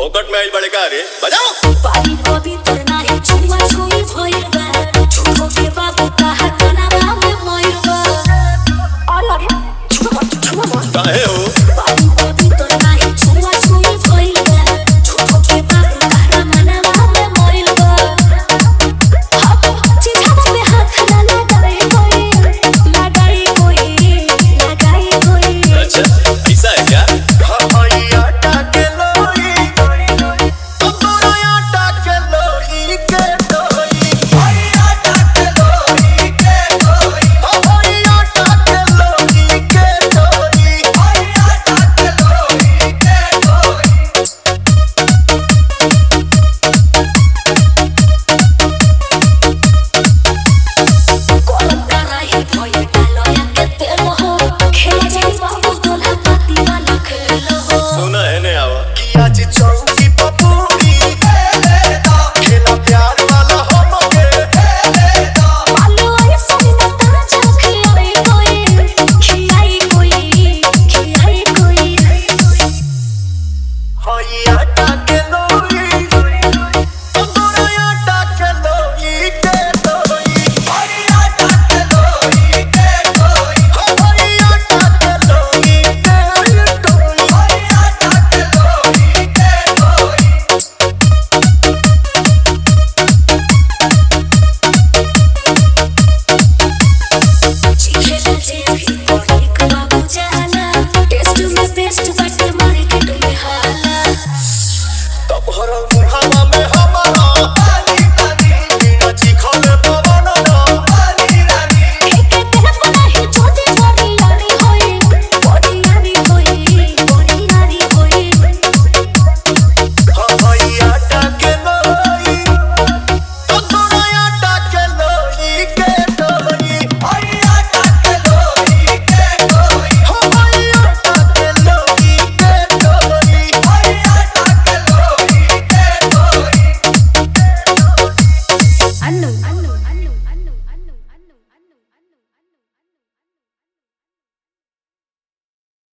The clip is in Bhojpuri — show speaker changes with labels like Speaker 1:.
Speaker 1: फोकट में आइल बड़े का रे बजाओ
Speaker 2: पानी कभी तरना है छुआ छुई भइल बा छुटो के बाबू कहा कनावा में मोइल बा अरे छुआ
Speaker 1: काहे हो
Speaker 2: पानी कभी तरना है छुआ छुई भइल बा छुटो के बाबू कहा कनावा में मोइल बा हाथ चिढ़ा में हाथ लगाई कोई
Speaker 1: अच्छा ऐसा है क्या
Speaker 3: चौकी पपूरी खेला प्यार वाला हम
Speaker 2: पालो ऐसा ना ताजा खिलाई कोई
Speaker 3: हई आटा के लो